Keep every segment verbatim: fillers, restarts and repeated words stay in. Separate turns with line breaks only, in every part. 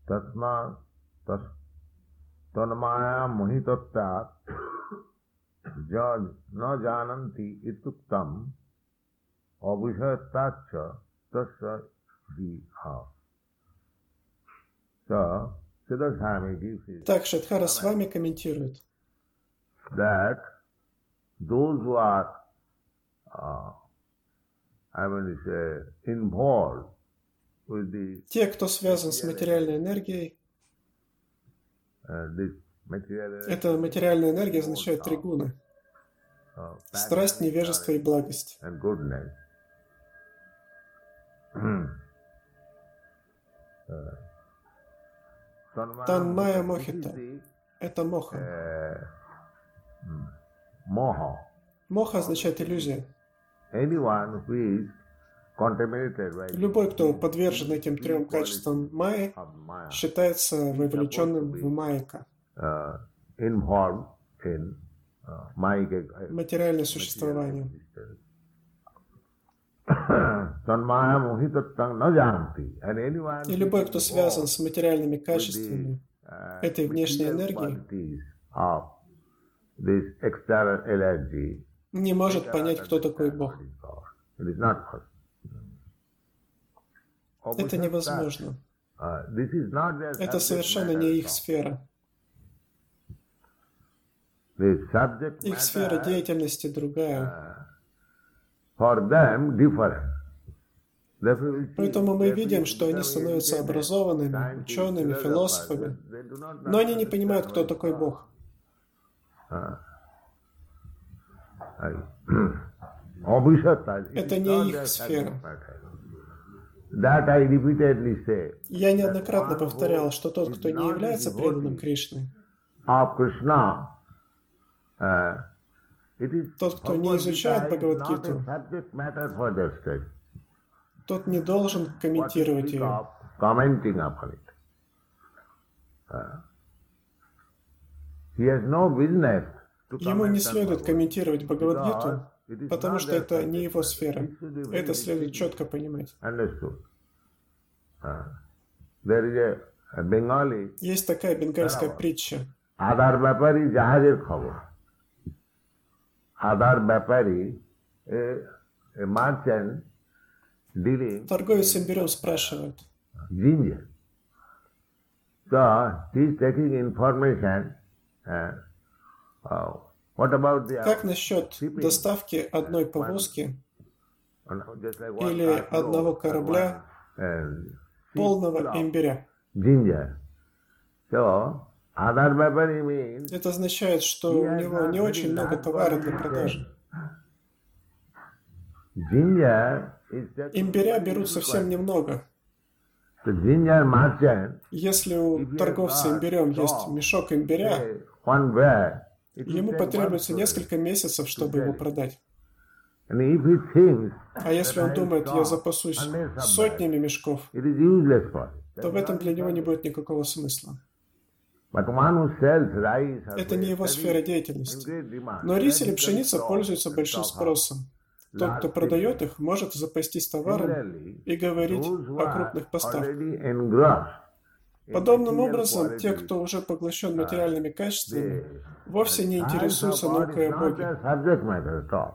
Tasma tas tanmaya mohitatta jaj na jananti ituktam abhishayattacha tasya viha. So, Siddhartha Swami gives it
Так, Шрадхара с вами комментирует,
that those who are, uh, I mean, say, involved with the
те, кто связан с материальной энергией,
uh, this material
эта материальная энергия означает три гуна:
uh,
страсть, невежество и благость.
and goodness.
Танмая мохита — это моха.
Moha.
Моха означает иллюзия.
Anyone who is contaminated by
Любой, кто подвержен этим трем качествам майи,
of Maya,
считается вовлеченным в майяка,
uh, involved in uh, Maya
материальное существование.
Tanmaya mohitattang na janti. And anyone
И любой, кто связан с материальными качествами этой внешней энергии,
of this external energy,
не может понять, кто такой Бог.
it is not possible.
Это невозможно.
Uh, this is not their
Это
subject
совершенно
matter
не
at
их
all.
сфера.
The subject
Их сфера
matter
деятельности другая.
for them different. Therefore we see-
Поэтому мы
therefore
видим,
we
что они
become
становятся
educated,
образованными,
scientists,
учеными,
philosophers,
философами,
they do not
но они не
understand
понимают, кто
what
такой
God.
Бог.
Ah. Ai. Abhishatta, it
Это
is
не
not
их
their
сфера.
subject matter. That I repeatedly say.
Я неоднократно повторял, что тот, кто не является преданным Кришне,
Of Krishna, uh, it is
тот, кто не изучает
Bhagavad Gita is
Бхагавад-гиту,
not a subject matter for their study.
тот не должен
What to
комментировать
speak
ее.
of commenting upon it. Uh, he has no business to
Ему не
comment on
следует
Bhagavad.
комментировать Бхагавад-гиту,
Because it is
потому
not
что
their
это не
subject
его
matter.
сфера.
It should be very
Это следует
distinctly
четко понимать.
understood. Uh, there is a, a Bengali
Есть такая бенгальская притча.
আদার ব্যাপারী জাহাজের খবর আদার ব্যাপারী merchant dealing
Торговец с имбирем спрашивает:
ginger. So he is taking information. Uh, uh, what about the
как насчет доставки одной повозки
just like one
или
cargo
одного
and
корабля
one, uh,
полного
ship
имбиря?
of ginger. So other ব্যাপারী means
Это означает, что у него не очень много товара для продажи.
ginger is just
Имбиря берут совсем немного.
the ginger merchant.
Если у торговца имбирем есть мешок имбиря,
One bear, it will
ему
take
потребуется
one
несколько месяцев, чтобы его продать.
And if he thinks
А если он думает, я запасусь сотнями мешков,
it is useless for him.
то в этом для него не будет никакого смысла.
But one who sells rice or
Это не его
bread,
сфера
that is in
деятельности.
great demand.
Но рис или
Then he can
пшеница
stock
пользуются
the
большим
stock house.
спросом. Тот, кто продает их, может запастись товаром
Similarly,
и говорить
those who
о
are
крупных поставках.
already engrossed in
Подобным
material
образом, те,
qualities,
кто уже поглощен материальными качествами,
they-
вовсе не интересуются
science of God
наукой
is
о
not
Боге.
their subject matter at all.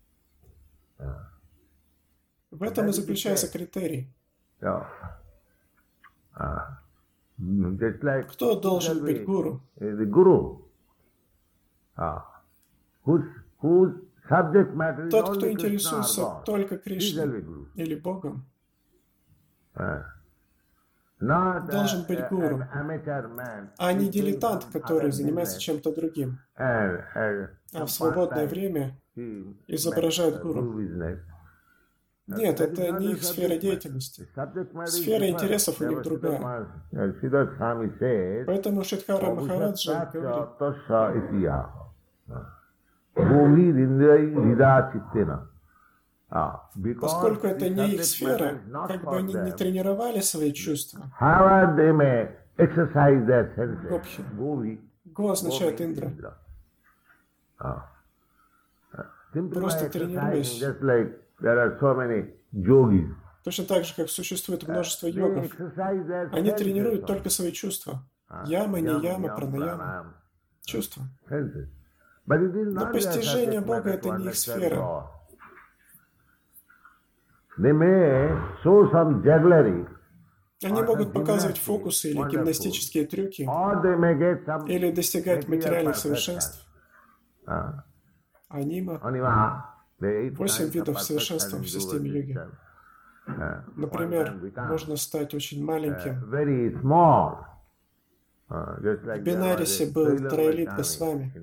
В этом и заключается критерий.
So, uh, just like
Кто должен быть гуру?
the guru, uh, whose, whose subject matter is
Тот, кто
only Krishna or
интересуется
God.
только
He shall
Кришной
be guru.
или Богом,
Uh, not
должен
a-
быть
a-
гуру,
an amateur man
а не
who thinks
дилетант,
some
который
other
занимается
business
чем-то другим,
and, and
а
some
в свободное
part-time
время
he
изображает
makes a
гуру.
guru business.
Нет,
That is
это
not
не
the
их сфера
subject matter.
деятельности.
The subject matter is
Сфера
different.
интересов у них
Therefore,
другая.
Siddhartha- uh, Siddhartha Swami says,
Поэтому Шридхара Махараджа говорит:
Tasya itiyaha. Bhuvi rindrai rida chittena. Ah, because
поскольку это
the
не их
subject
сфера,
matter is not
как бы
for
они не
them,
тренировали свои чувства.
however they may exercise their senses.
Гопхи.
Bhuvi,
Го означает
Bhuvi
Индра.
Indra. Ah. Uh, Simply by
Просто
exercising,
тренируясь.
just like there are so many yogis.
Точно так же, как существует множество йогов. Они тренируют только свои чувства. Яма, не яма, пранаяма. Чувства. Но постижение Бога — это не их сфера. Они могут показывать фокусы или гимнастические трюки, или достигать материальных совершенств. Анима — восемь видов совершенства в системе йоги. Например, можно стать очень маленьким. В Бенарисе был Трайлит Госвами.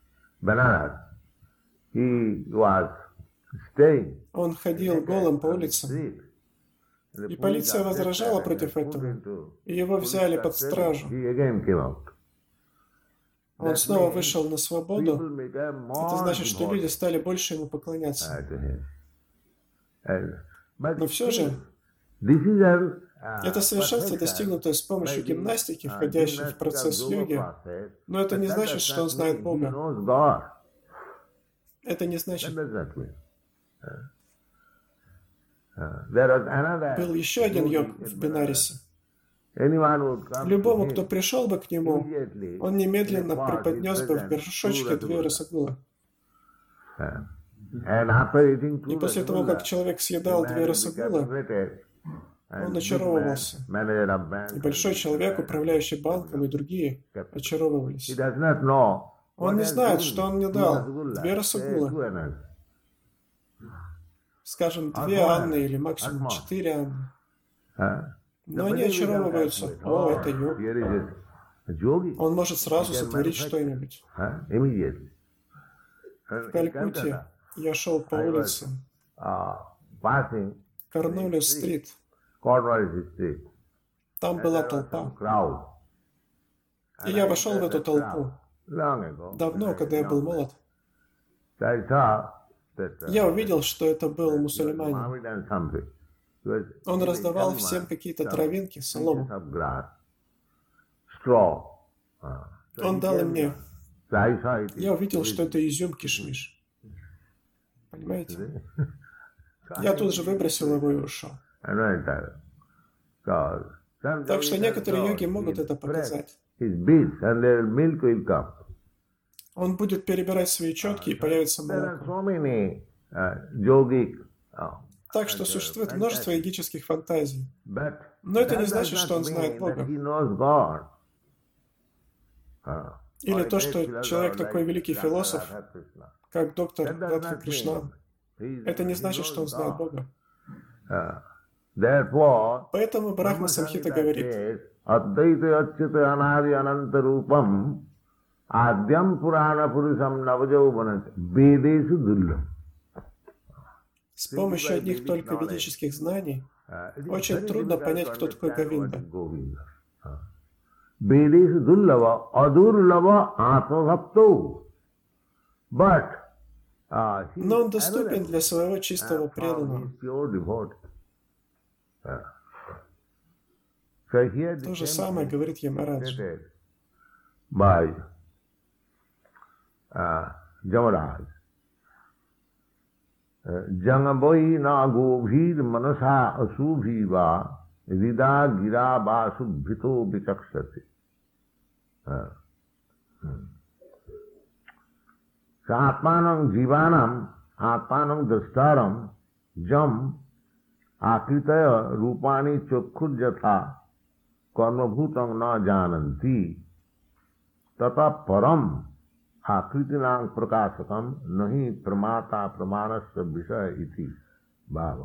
Он ходил голым по улицам, и полиция возражала против этого, и его взяли под стражу. Он снова вышел на свободу. Это значит, что люди стали больше ему поклоняться. Но все же, это совершенство, достигнутое с помощью гимнастики, входящей в процесс йоги, но это не значит, что он знает Бога. Это не значит. Был еще один йог в Бенарисе. Любому, кто пришел бы к нему, он немедленно преподнес бы в горшочке две расагулы. И после того, как человек съедал две расагулы, он очаровывался. И большой человек, управляющий банком, и другие очаровывались. Он не знает, что он мне дал. Две расагулы. Скажем, две Анны или максимум четыре Анны. Но они очаровываются. О, это йог. Он может сразу сотворить что-нибудь. В Калькутте я шел по улице Корнуоллис-стрит. Там была толпа. И я вошел в эту толпу. Давно, когда я был молод. Я увидел, что это был мусульманин. Он раздавал всем какие-то травинки, солому. Он дал им мне. Я увидел, что это изюм кишмиш. Понимаете? Я тут же выбросил его и ушел. Так что некоторые йоги могут это показать. Он будет перебирать свои четки, и появится молоко. Так что существует множество йогических фантазий. Но это не значит, что он знает Бога. Или то, что человек такой великий философ, как доктор Радха Кришна. Это не значит, что он знает Бога. Поэтому Брахма Самхита говорит: с помощью одних только ведических знаний очень трудно понять, кто такой Говинда. Но он доступен для своего чистого преданного. То же самое говорит Ямарадж.
Jangaboi na govir manasa asubhiva rida gira ba subhito vichaksati. Atmanam jivanam atmanam dastaram jam akritaya rupani chokkhur jatha karmabhutam na jananti tata param आकृतिनां प्रकाशकम नहीं प्रमाता प्रमाणस्य विषय इति भाव.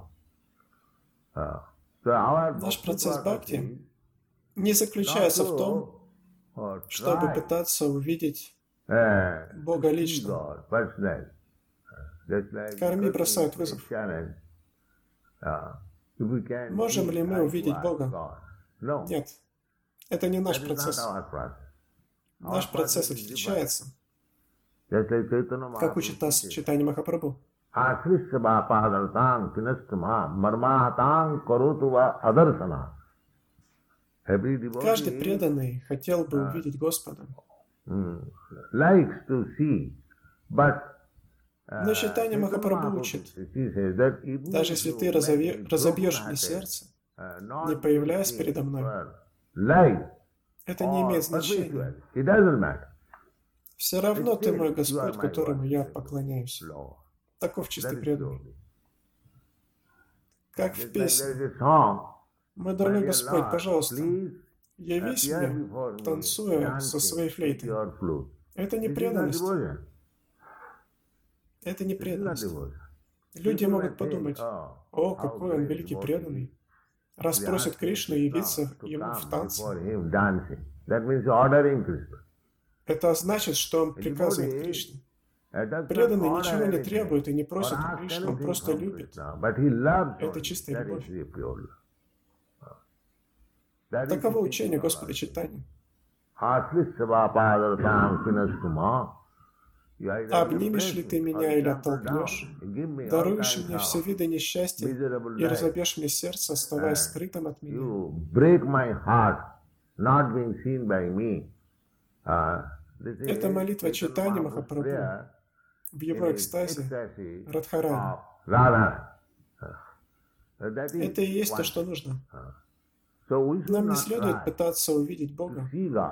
Наш процесс бхакти не заключается в том, чтобы пытаться увидеть Бога лично. Карми бросают вызов. Можем ли мы увидеть Бога? Нет. Это не наш процесс. Наш процесс отличается. Как учит нас Чайтанья Махапрабху. Каждый преданный хотел бы увидеть Господа. Но Чайтанья Махапрабху учит, даже если ты разове- разобьешь мне сердце, не появляясь передо мной, это не имеет значения. Все равно ты мой Господь, которому я поклоняюсь. Таков чистый преданный. Как в песне. Мой дорогой Господь, пожалуйста, явись мне, танцуя со своей флейтой. Это не преданность. Это не преданность. Люди могут подумать, о, какой он великий преданный, раз просит Кришну явиться ему в танце. Это значит, что он приказывает Кришне. Преданный ничего не требует и не просит у Кришны, он просто любит. Это чистая любовь. Таково учение Господа Чайтаньи. Обнимешь ли ты меня или оттолкнешь? Даруешь мне все виды несчастья и разобьешь мне сердце, оставаясь скрытым от меня. Это молитва Чайтаньи Махапрабху в его экстазе Радхарани. Это и есть то, что нужно. Нам не следует пытаться увидеть Бога,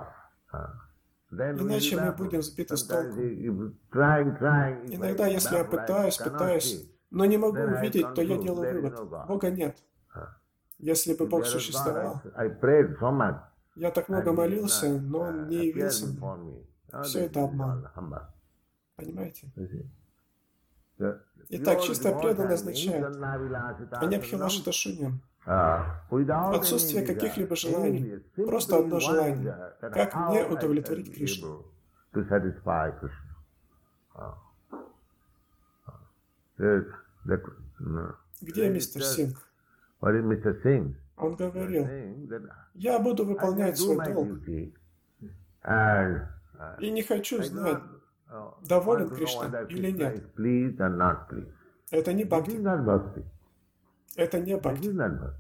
иначе мы будем сбиты с толку. Иногда, если я пытаюсь, пытаюсь, но не могу увидеть, то я делаю вывод. Бога нет. Если бы Бог существовал, я так много молился, но Он не явился мне. Все это обман. Понимаете? Итак, чистая преданность означает анябхилаша шуньям. Отсутствие каких-либо желаний. Просто одно желание. Как мне удовлетворить Кришну? Где мистер Сингх? Он говорил, я буду выполнять свой долг. И не хочу знать, доволен Кришна или нет. Это не бхакти. Это не бхакти.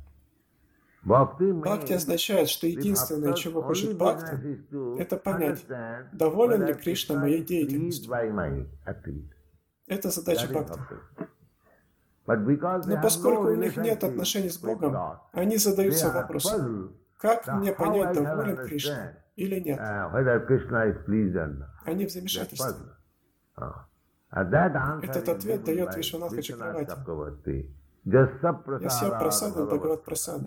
Бхакти означает, что единственное, чего хочет бхакти, это понять, доволен ли Кришна моей деятельностью. Это задача бхакти. Но поскольку у них нет отношений с Богом, они задаются вопросом, как мне понять, доволен Кришна или нет? Они в замешательстве. Этот ответ дает Вишванатха Чакраварти. Ясья прасада Бхагават прасада.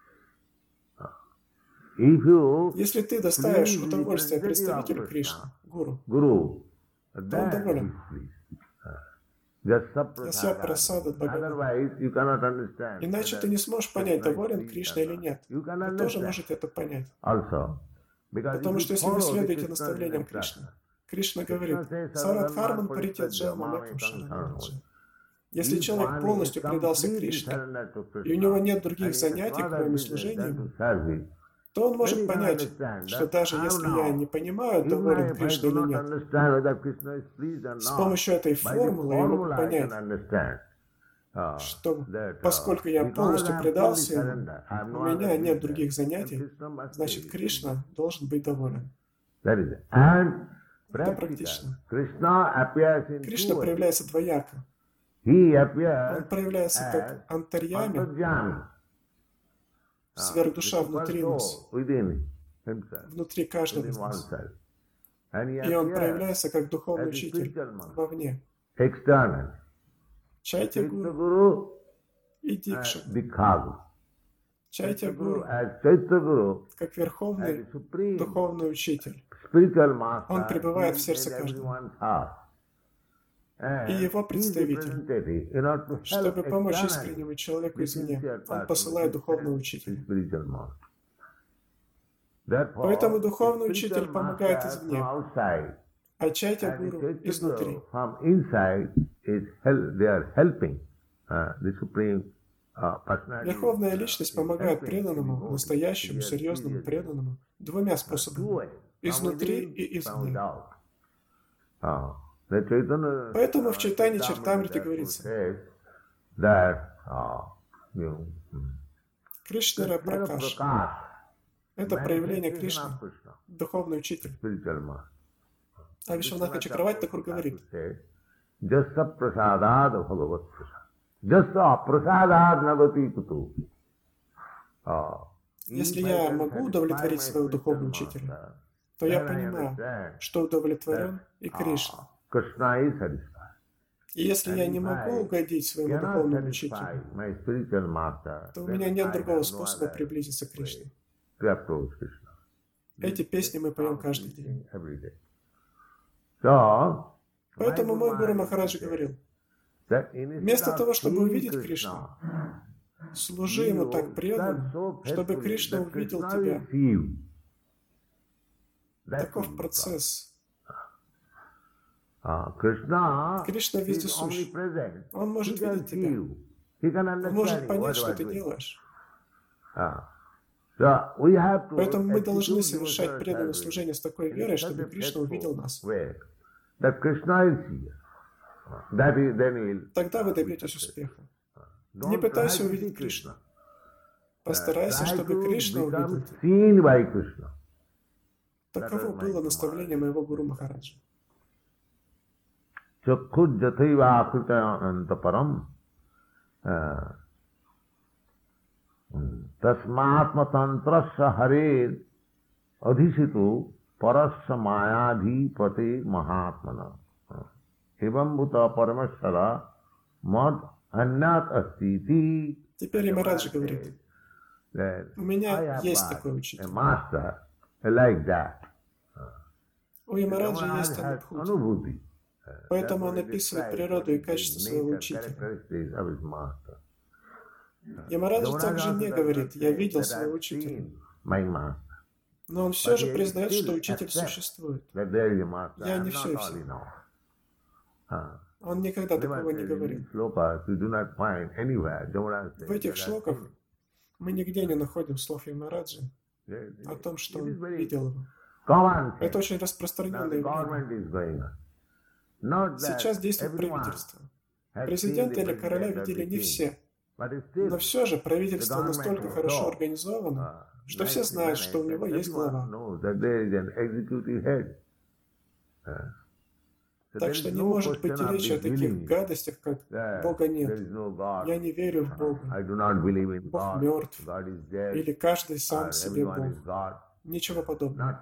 Если ты доставишь удовольствие представителю Кришны, гуру, то он доволен. Ясья прасада Бхагават. Иначе ты не сможешь понять, доволен Кришна или нет. Вы тоже можете это понять. Потому что если вы следуете наставлениям Кришны, Кришна говорит, Сарадхарман паритет джалма лекам шаранаджа. Если человек полностью предался Кришне, и у него нет других занятий, кроме служения, то он может понять, что даже если я не понимаю, доволен Кришна или нет, с помощью этой формулы я могу понять, что поскольку я полностью предался ему, у меня нет других занятий, значит Кришна должен быть доволен. Это практично. Кришна проявляется двояко. Он проявляется как антарьями, сверхдуша внутри нас, внутри каждого из нас. И он проявляется как духовный учитель вовне. Чайтя Гуру и Дикша. Чайтя Гуру как верховный духовный учитель. Он пребывает в сердце каждого. И его представитель, чтобы помочь искреннему человеку извне, он посылает духовного учителя. Поэтому духовный учитель помогает извне, а Чайтя Гуру изнутри. Верховная личность помогает преданному, настоящему, серьезному преданному двумя способами – изнутри и извне. Поэтому в Чайтанья Чаритамрите говорится Кришнара Пракаш. Это проявление Кришны, духовный учитель. А Вишванатха Чакраварти Такур говорит,
Jasa prasadad bhagavat prasad. Jasa prasadad nagati kutu.
Если я могу удовлетворить своего духовного учителя, то я понимаю, что удовлетворен и Кришна. И если я не могу угодить своему духовному учителю, то у меня нет другого способа приблизиться к Кришне. Эти песни мы поем каждый день. Поэтому мой Гуру Махарадж говорил, вместо того, чтобы увидеть Кришну, служи ему так преданно, чтобы Кришна увидел тебя. Таков процесс. Кришна везде сущ. Он может видеть тебя. Он может понять, что ты делаешь. Поэтому мы должны совершать преданное служение с такой верой, чтобы Кришна увидел нас. Тогда вы добьетесь успеха. Не пытайся увидеть Кришну. Постарайся, чтобы Кришна увидел тебя. Таково было наставление моего Гуру Махараджа.
Tasmatma tantrasya harer adhisitu parasya mayadhipate mahatmana evam bhuta parameshvara mad annat astiti.
Теперь Махарадж говорит, у меня есть такой учитель. У Ямараджа есть анубхути. Поэтому он описывает природу и качество своего учителя. Ямараджа также не говорит, я видел своего учителя. Но он все же признает, что учитель существует. Я не все и все. Он никогда такого не говорит. В этих шлоках мы нигде не находим слов Ямараджа о том, что он видел его. Это очень распространенное явление. Сейчас действует правительство. Президента или короля видели не все. Но все же правительство настолько хорошо организовано, что все знают, что у него есть глава. Так что не может быть и речи о таких гадостях, как Бога нет. Я не верю в Бога. Бог мертв. Или каждый сам себе Бог. Ничего подобного.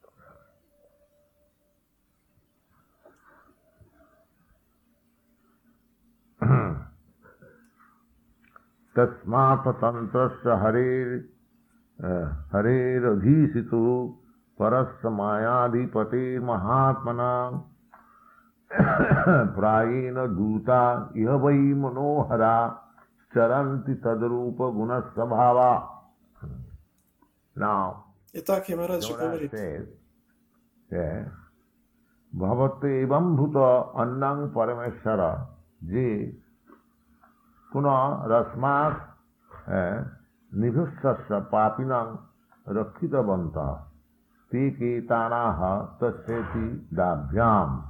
Tasmata tantrasya harer harer adhisitu parasya mayadhipate mahatmana prayena duta ihavai manohara charanti tadrupa gunasabhava. Now,
Итак, Ямараджа говорит,
bhavate evam bhuta annang parameshvara je Puna rasmas nidhussasya papinam rakhita banta te ketanaha tasyeti dabhyam.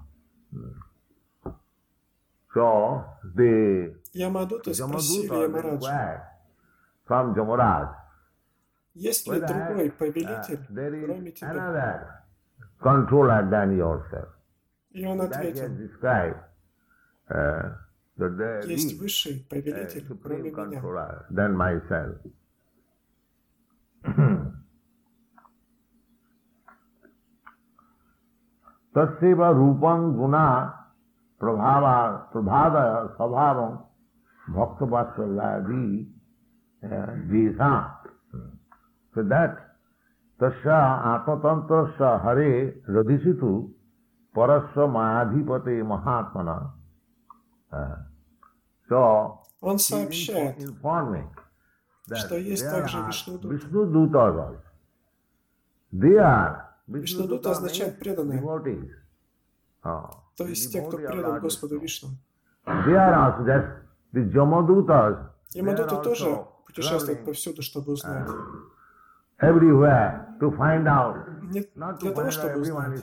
So the
Ямадута спросили Ямараджа,
from Jamaraj,
есть ли другой повелитель, кроме тебя?
Controller than yourself.
И он ответил, есть высший повелитель, кроме меня.
Than myself. Tasyeva rupam guna prabhava prabhada svabhavam bhakta vatsalavi jisa. So that tasya atmatantrasya hare radhisitu parasya mayadhipate mahatmana. So,
он сообщает, что есть также Вишнудута. Вишнудута означает преданные, то есть те, кто предан Господу Вишну. Ямадуты тоже путешествуют повсюду, чтобы узнать. Не для того, чтобы узнать.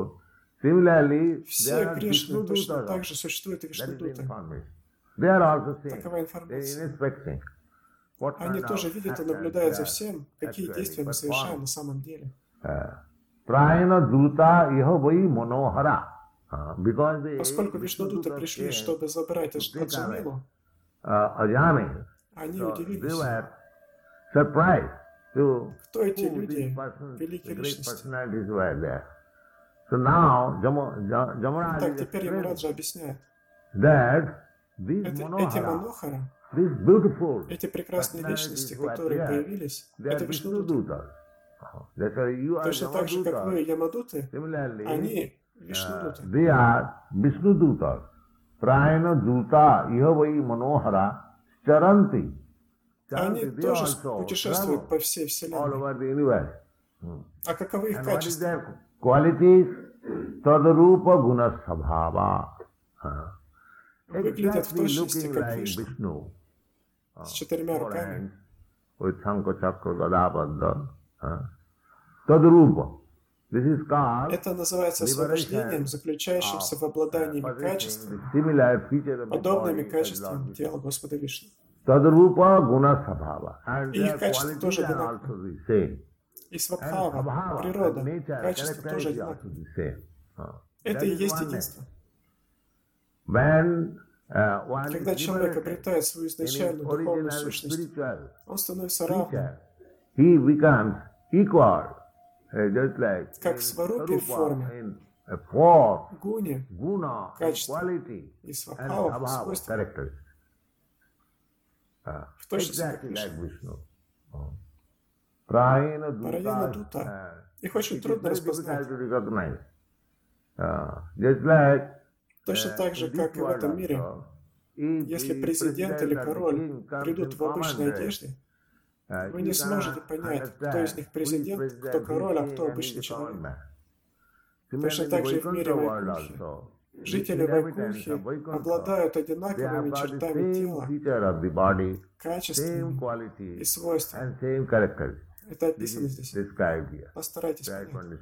Все грешные точно так же существуют и Вишнудуты. Такова информация. Они тоже видят и наблюдают за всем, какие действия мы совершаем на самом деле. Поскольку Вишнудуты пришли, чтобы забрать Аджамилу, они удивились. Кто эти люди, великие личности? Итак, теперь Ямараджа объясняет. Это, эти Манохара, эти прекрасные личности, которые появились, это Вишнудуты. Точно так же, как вы, Ямадуты, они Вишнудуты. Они тоже путешествуют по всей Вселенной. А каковы их качества? Выглядят в точности как Вишну, с четырьмя руками. Это называется освобождением, заключающимся в обладании качествами, подобными качествам тела Господа Вишну. И их качества тоже одинаковые. И свабхава, природа, качества тоже одинаковые. Это и есть единство. Когда человек обретает свою изначальную духовную сущность, он становится равным. Как в сварупе в форме, гуне, качество, и свабхава, свойства. В точности как Вишну. Параяна Дута. Их очень трудно распознать. Точно так же, как и в этом мире. Если президент или король придут в обычной одежде, вы не сможете понять, кто из них президент, кто король, а кто обычный человек. Точно так же и в мире Вайкунхи. Жители Вайкунхи обладают одинаковыми чертами тела, качествами и свойствами. Это описано здесь. Постарайтесь понять.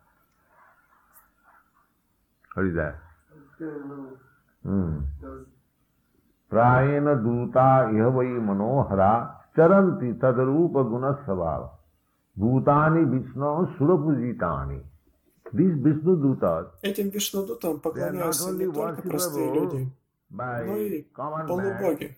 Праена дута ихвай манохара чаранти тадрупа гунасвава бхутани вишну сурапужитани. Этим Вишнудутам поклоняются не только простые люди, но и полубоги.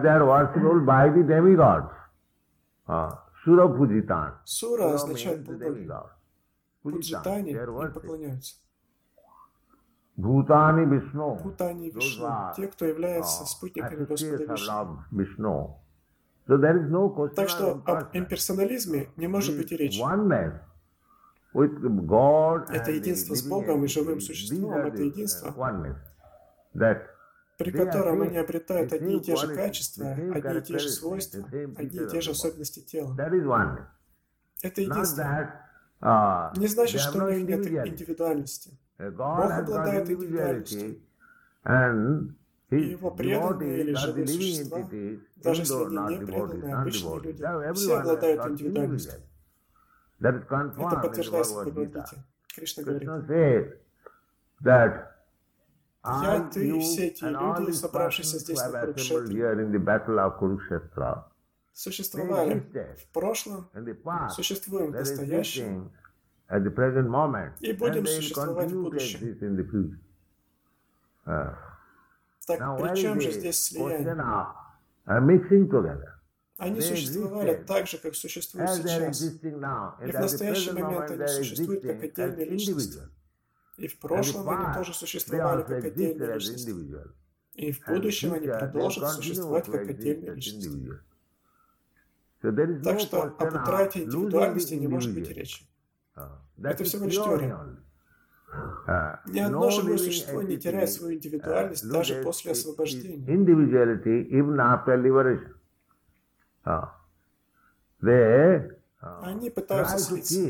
Сура означает полубоги. Пуджитани им поклоняются.
Бхутани Вишну.
Бхутани Вишну. Те, кто является спутниками Господа Вишну. Так что об имперсонализме не может быть и речи. Это единство с Богом и живым существом, это единство, при котором они обретают одни и те же качества, одни и те же свойства, одни и те же особенности тела. Это единство. Не значит, что у них нет индивидуальности. Бог обладает индивидуальностью. И его преданные или живые существа, даже если они не преданные, обычные люди, все обладают индивидуальностью. Это подтверждается в Бхагавад-гите. Кришна говорит: «Я, ты и все эти люди, собравшиеся здесь на Курукшетре, существовали в прошлом, существуем в настоящем и будем существовать в будущем». Так при чем же здесь слияние? Они существовали так же, как существуют сейчас. И в настоящий момент они существуют как отдельные личности. И в прошлом они тоже существовали как отдельные личности. И в будущем они продолжат существовать как отдельные личности. Так что об утрате индивидуальности не может быть речи. Это всего лишь теория. Ни одно живое существо не теряет свою индивидуальность даже после освобождения. Они пытаются слиться.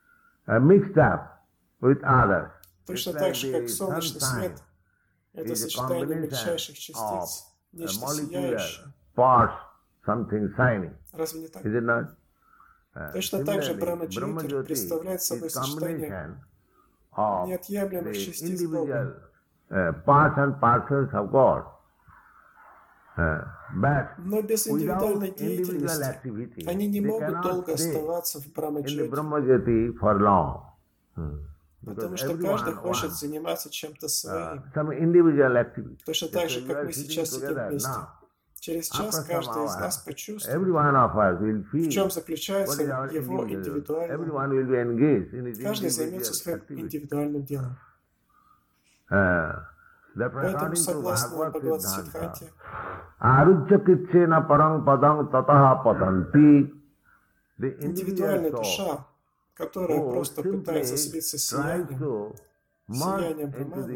Точно так же, как солнечный свет — это сочетание мельчайших частиц, нечто сияющее. Разве не так? Точно так же Брахма-Джьотир представляет собой сочетание неотъемлемых частиц Бога. Но без индивидуальной деятельности они не могут долго оставаться в Брахма-Джьоти. Потому что каждый хочет заниматься чем-то своим. Точно так же, как мы сейчас сидим вместе. Через час каждый из нас почувствует, в чем заключается его индивидуальный. Каждый займется своим индивидуальным делом. Поэтому, согласно Бхагавад-сиддханте, индивидуальная душа, которая просто пытается слиться с сиянием, сиянием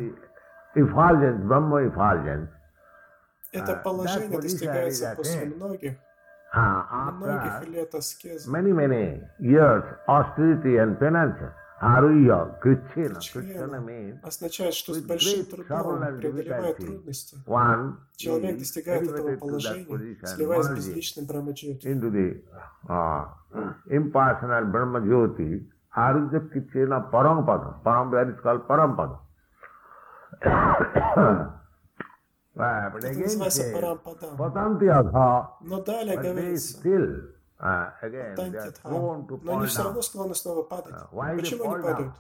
Брахмана, это положение достигается после многих, многих лет аскезы. Кричхвена означает, что с большим трудом, преодолевая трудности, человек достигает этого положения, сливаясь с безличным Брахмаджьоти. Это называется Парампадам. Но далее говорится, но они все равно склонны снова падать. Почему они падают?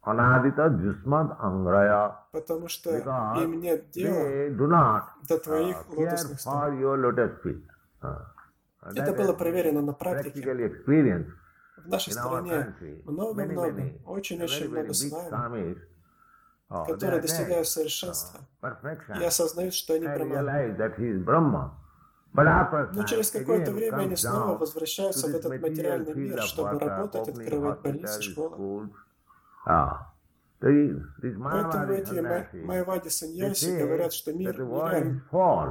Потому что им нет дела до твоих лотосных стоп. Это было проверено на практике. В нашей стране много-много, очень-очень много свами, которые достигают совершенства и осознают, что они Брахман. Но через какое-то время они снова возвращаются в этот материальный мир, чтобы работать, открывать больницы, школы. Поэтому эти майявади саньяси говорят, что мир нереален.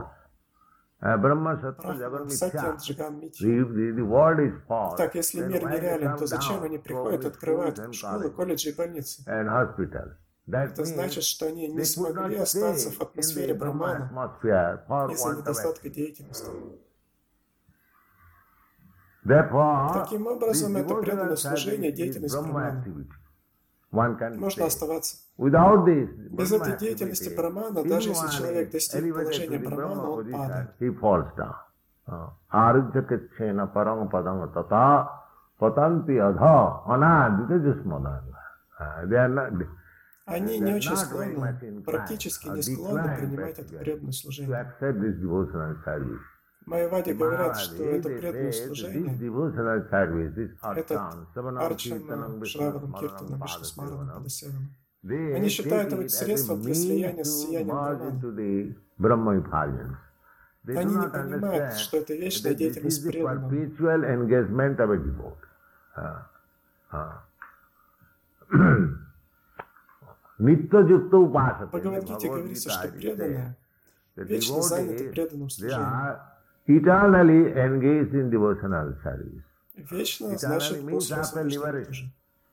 Сатьям Джиган Мити. Так, если мир нереален, то зачем они приходят, открывают школы, колледжи и больницы? Это значит, что они не смогли остаться в атмосфере Брахмана из-за недостатка деятельности. Таким образом, это преданное служение, деятельность Брахмана. Можно оставаться. Без этой деятельности Брахмана, даже если человек достиг положения Брахмана, он падает. Они не очень склонны, практически не склонны принимать это преданное служение. Майявади говорят, что это преданное служение, это Арчана, Шраванам, Киртанам, Вишнусмаранам, Падасеванам. Они считают это средством для слияния с сиянием Брахмана. Они не понимают, что это вечная деятельность преданного. В Бхагавад-гите говорится, что преданные вечно заняты преданным служением. Вечно значит после освобождения тоже.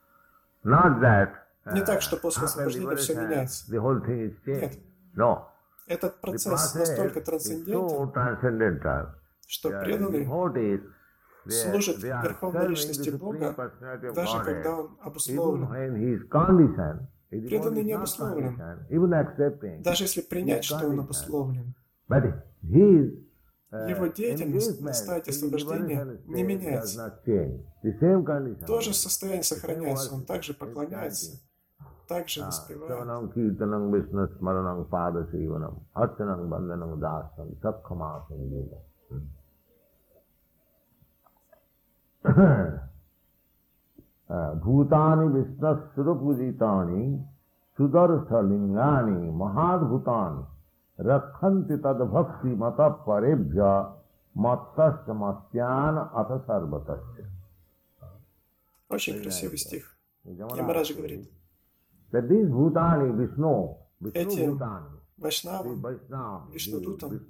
Не так, что после освобождения все меняется. Нет. Этот процесс настолько трансцендентен, что преданный служит Верховной Личности Бога, даже когда он обусловлен. Преданный не обусловлен, даже если принять, что он обусловлен. Его деятельность на стадии освобождения не меняется. То же состояние сохраняется, он также поклоняется, также воспевает.
Bhutani Vishnasurapujitani Sudarsalingani Mahadbhutani Rakhanti Tad Bhakti Mata Parebhya Mattasya Matyana Ata Sarvatasya.
Очень красивый стих. Ямараджа говорит. Эти Вайшнавы, Вишнудутам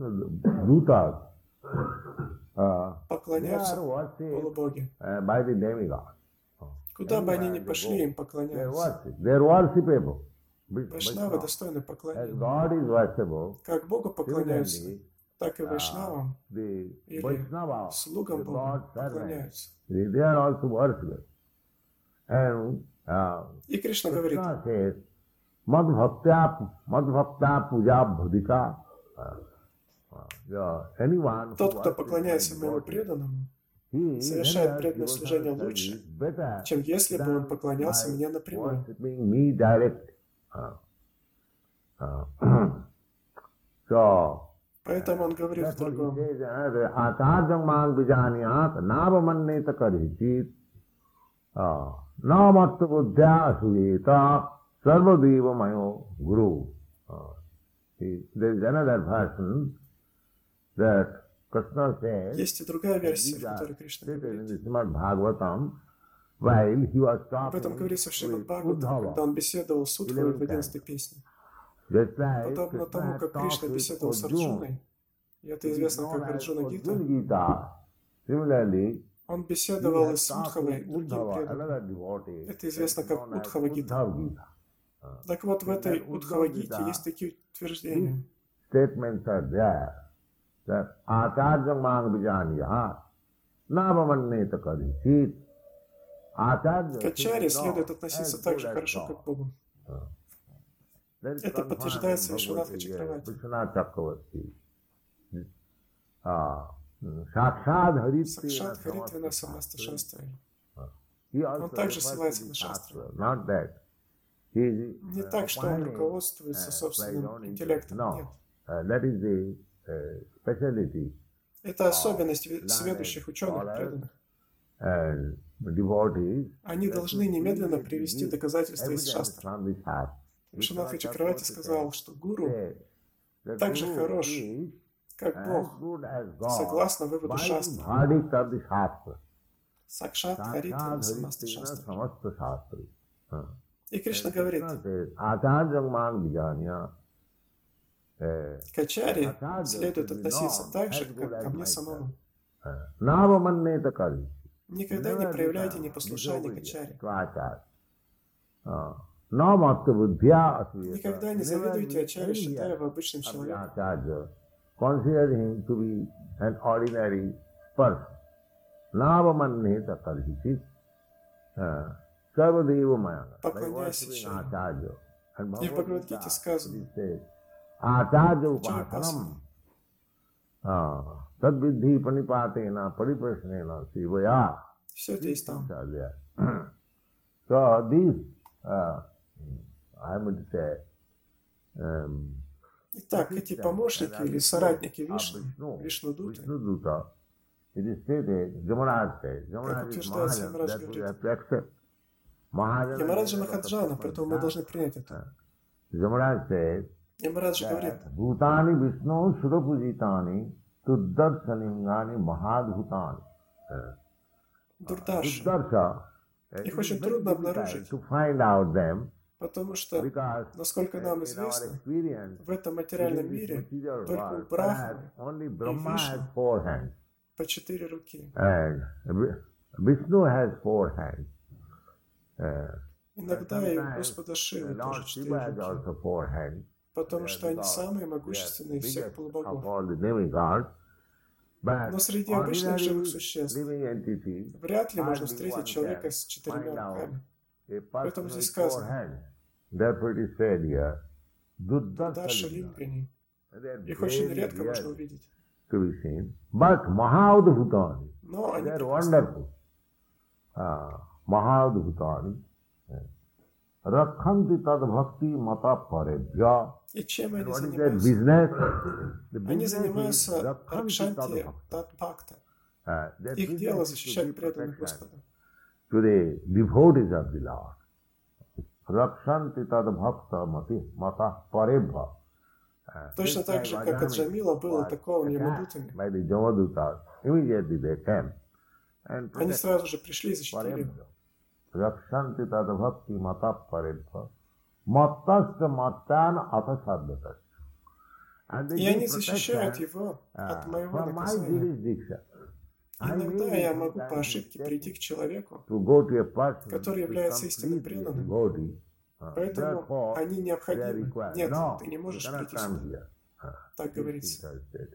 поклоняются полубоги. Куда бы они ни пошли, им поклоняются. Вайшнавы достойны поклонения. Как Богу поклоняются, так и вайшнавам или слугам Бога поклоняются. И Кришна говорит, тот, кто поклоняется моему преданному, совершает преданное служение лучше, чем если бы он поклонялся мне напрямую. Поэтому он говорит в другом. Есть и другая версия, в которой Кришна говорит. Об этом говорится в Шримад Бхагаватам, когда он беседовал с Удхавой в одиннадцатой песне. Подобно тому, как Кришна беседовал с Арджуной, и это известно как Арджуна Гита, он беседовал и с Удхавой, другим преданным. Это известно как Удхава Гита. Так вот, в этой Удхава Гите есть такие утверждения. К ачарье следует относиться так же хорошо, как к Богу. Это подтверждается Вишванатха Чакраварти. Сакшат Харитвина Самаста Шастрой. Он также ссылается на шастры. Не так, что он руководствуется собственным интеллектом. Нет. Это особенность сведущих ученых, преданных. Они должны немедленно привести доказательства из шастр. Вишванатха Чакраварти сказал, что гуру так же хорош, как Бог, согласно выводу шастр. Сакшат Харитвина Самаста Шастра. И Кришна говорит, к ачарье следует относиться так же, как ко мне самому. Никогда не проявляйте непослушание к ачарье. Никогда не завидуйте ачарье, считая его обычным человеком. Поклоняйся ачарье. И в Бхагавад-гите сказано, Ачарья-пасана. Все это есть там. Итак, эти помощники или соратники Вишну, Вишнудуты, как утверждается Ямарадж говорит, Ямараджа Махаджана, поэтому мы должны принять это. Ямарадж говорит,
Бхутани Вишну Сурапужитани Tuddarsaningani Mahadbhutani.
Дурдарша. Их очень трудно обнаружить, потому что, насколько нам известно, в этом материальном мире только у Брахмы и Вишну по четыре руки. Иногда и у Господа Шивы тоже четыре руки, потому что они самые могущественные из всех полубогов. Но среди обычных живых существ вряд ли можно встретить человека с четырьмя руками. Поэтому здесь сказано, Дурдарша Лингани. Их очень редко можно увидеть. Но они прекрасны. И чем они занимаются? Они занимаются Ракшанти Тат-Бхакта. Их дело защищать преданных Господа. Точно так же, как от Джамила было атакован Ямадутами. Они сразу же пришли и защитили его.
Ракшанти тадбхакти мата паредха маттаста маттан атасаддата.
И они защищают его от моего наказания. Иногда я могу по ошибке прийти к человеку, который является истинно преданным. Поэтому они необходимы. Нет, ты не можешь прийти сюда. Так говорится.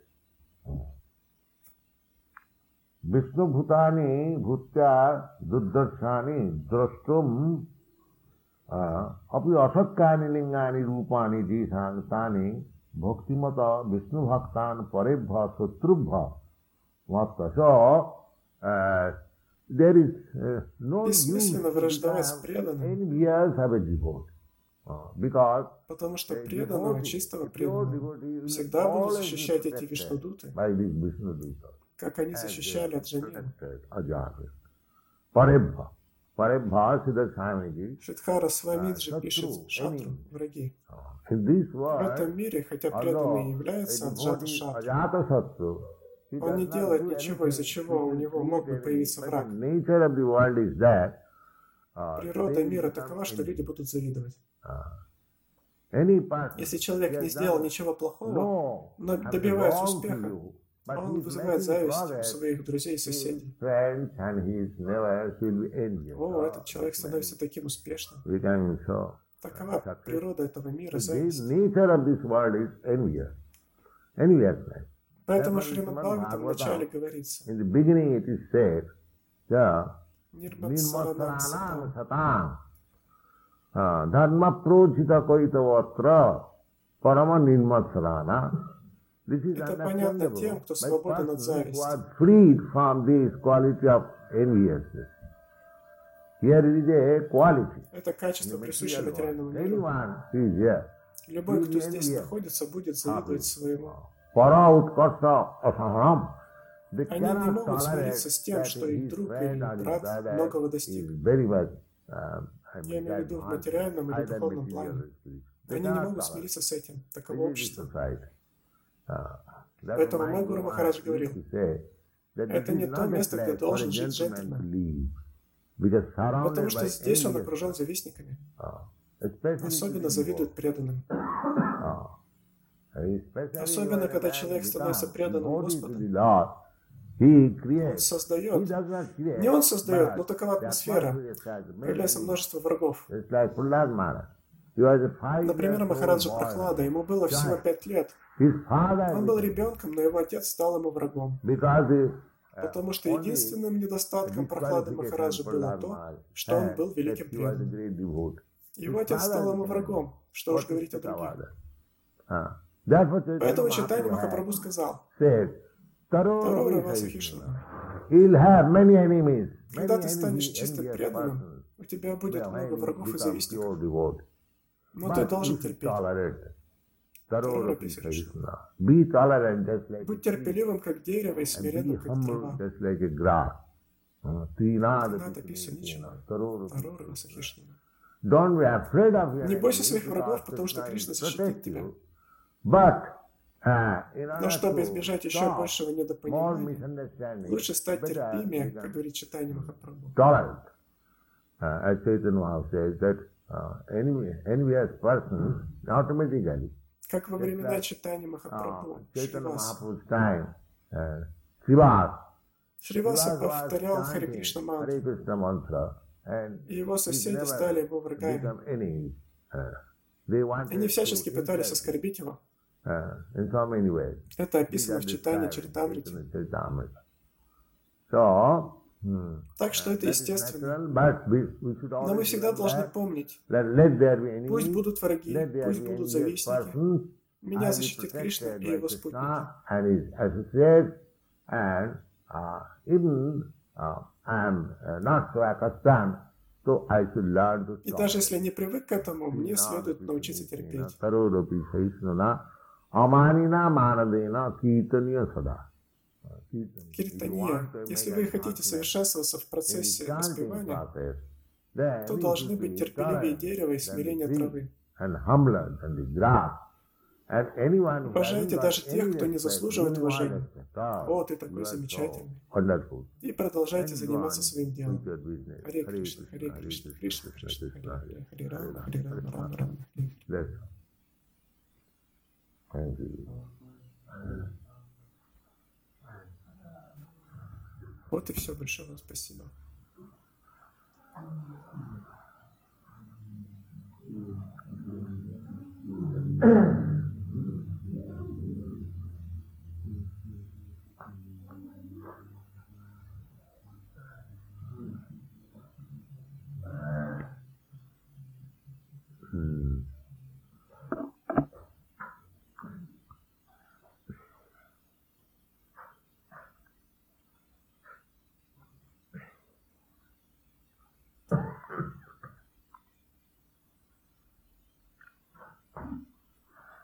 Vishnu Bhutani Bhutya Durdarshani Drashtum Api Asatkani Lingani Rupani Jisantani Bhaktimata Vishnu Bhaktan Parebha Sutrubha Matasha
Бессмысленно враждовать с преданным, потому что преданного, чистого преданного, всегда будут защищать эти вишнудуты, как они защищали Аджанию. Шидхара Свамиджи пишет шатру, враги. В этом мире, хотя преданный является Аджата Шатру, он не делает ничего, из-за чего у него мог бы появиться враг. Природа мира такова, что люди будут завидовать. Если человек не сделал ничего плохого, но добивается успеха, он вызывает зависть у своих друзей и соседей. О, этот человек становится таким успешным. Такова природа этого мира, зависть. Поэтому Шримад Бхагаватам вначале говорится: Нирматсаранам сатам.
Dharma prochita koita vatra parama nirmatsarana.
Это понятно тем, кто свободен от зависти.
Freed from this quality of enviousness. Here is a quality.
Это качество, присуще материальному миру. Любой, кто здесь находится, будет завидовать своему. Они не могут смириться с тем, что их друг или брат многого достиг. Я имею в виду в материальном или духовном плане. Они не могут смириться с этим. Таково общество. Поэтому мой Гуру Махарадж говорил: это не то место, где должен жить джентльмен. Потому что здесь он окружен завистниками. Особенно завидуют преданным. Особенно, когда человек становится преданным Господу. Он создает. Не он создает, но такова атмосфера. Появляется множество врагов. Например, Махараджа Прахлада. Ему было всего пять лет. Он был ребенком, но его отец стал ему врагом. Потому что единственным недостатком Прахлады Махараджа было то, что он был великим преданным. Его отец стал ему врагом. Что уж говорить о других. Поэтому Чайтанья Махапрабху сказал: Тарура Васахишна, когда ты станешь чисто преданным, у тебя будет много врагов и завистников. Но ты должен терпеть. Тарура Васахишна. Будь терпеливым, как дерево, и смиренным, как трава. Тринада Писанична. Тарура Васахишна. Не бойся своих врагов, потому что Кришна защитит тебя. Но чтобы избежать еще большего недопонимания, лучше стать терпимее, как говорит Чайтанья Махапрабху. Как во времена Чайтаньи Махапрабху, Шриваса. Шриваса повторял Харе Кришна мантру, и его соседи стали его врагами. Они всячески пытались оскорбить его. Это описано в Чайтанья Чаритамрите. Так что это естественно. Но мы всегда должны помнить: пусть будут враги, пусть будут завистники, меня защитит Кришна и его спутники. И даже если я не привык к этому, мне следует научиться терпеть. Киртания. Если вы хотите совершенствоваться в процессе воспевания, то должны быть терпеливее дерева и смирение травы. Уважайте даже тех, кто не заслуживает уважения. О, ты такой замечательный. И продолжайте заниматься своим делом. Харе Кришна, Харе Кришна, Кришна Кришна, Харе Харе, Харе Рама, Харе Рама, Рама Рама. Вот и все. Большое вам спасибо.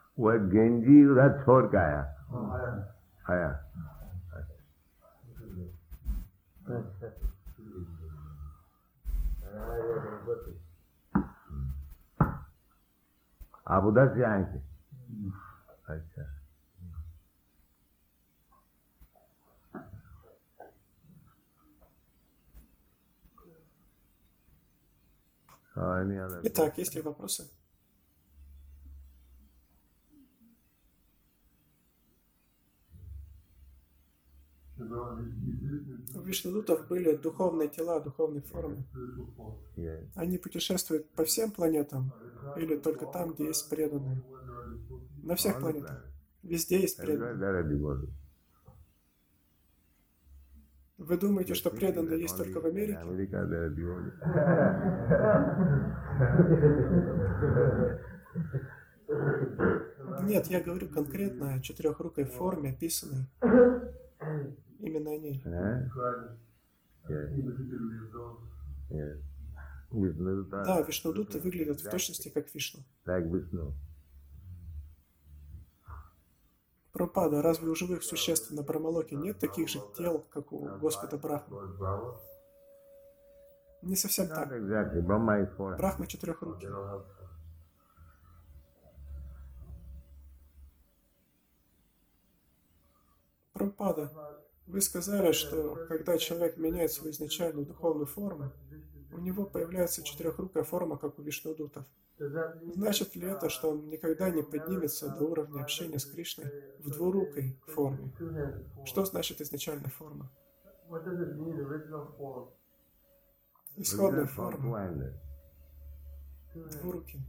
वह गेंजी उधर छोड़ के आया आया आप उधर से आए थे? अच्छा।
Итак, есть ли вопросы? У вишнудутов были духовные тела, духовные формы. Они путешествуют по всем планетам или только там, где есть преданные? На всех планетах. Везде есть преданные. Вы думаете, что преданные есть только в Америке? Нет, я говорю конкретно о четырехрукой форме, описанной. Именно о ней. Да, вишнудуты выглядят в точности как Вишну. Прабхупада, разве у живых существ на Брамалоке нет таких же тел, как у Господа Брахмы? Не совсем так. Брахма четырехрукий. Прабхупада, вы сказали, что когда человек меняет свою изначальную духовную форму, у него появляется четырехрукая форма, как у вишнудутов. Значит ли это, что он никогда не поднимется до уровня общения с Кришной в двурукой форме? Что значит изначальная форма? Исходная форма. Двурукий.